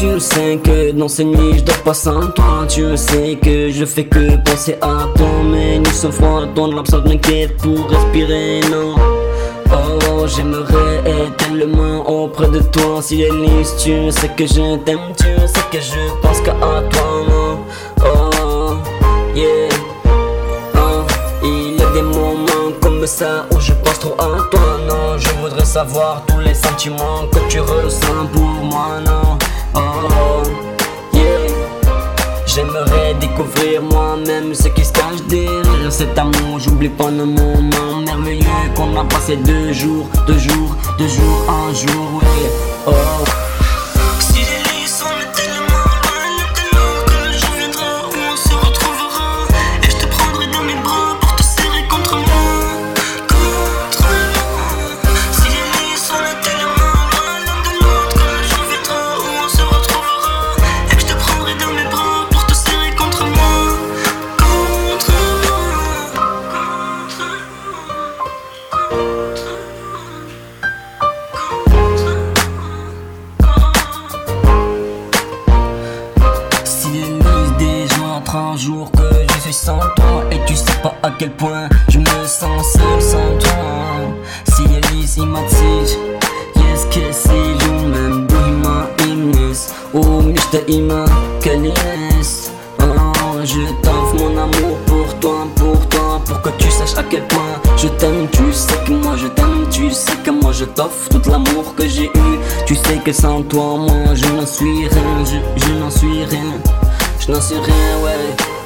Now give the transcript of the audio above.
Tu sais que dans ces nuits je dors pas sans toi. Tu sais que je fais que penser à toi. Mes nuits sont froides, ton absence m'inquiète pour respirer, non. Oh, j'aimerais être tellement auprès de toi. Si Elise, tu sais que je t'aime, tu sais que je pense qu'à toi, non. Oh, yeah. Oh, il y a des moments comme ça où je pense trop à toi, non. Je voudrais savoir tous les sentiments que tu ressens pour moi, non. Oh, yeah. J'aimerais découvrir moi-même ce qui se cache derrière cet amour. J'oublie pas le moment merveilleux qu'on a passé 2 jours, un jour, oui. Oh. Si les lits sont tellement loin que je viendrai où on se retrouvera. Et je te prendrai dans mes bras pour te serrer contre moi, contre moi. Si les lits sont tellement loin l'un de l'autre que je viendrai où on se retrouvera. Et je te prendrai dans mes bras pour te serrer contre moi, contre moi, contre moi. Si Elise, déjà 30 jours que je suis sans toi. Et tu sais pas à quel point je me sens seul sans toi. Si Elise, il m'attire, yes que c'est lui-même. Bohima imnes, oh Mr. Ima, Kalines. Oh, je t'offre mon amour pour toi, pour que tu saches à quel point je t'aime. Tu sais que moi je t'aime, tu sais que moi je t'offre tout l'amour que j'ai eu. Tu sais que sans toi, moi je n'en suis rien, je n'en suis rien, je n'en suis rien, ouais.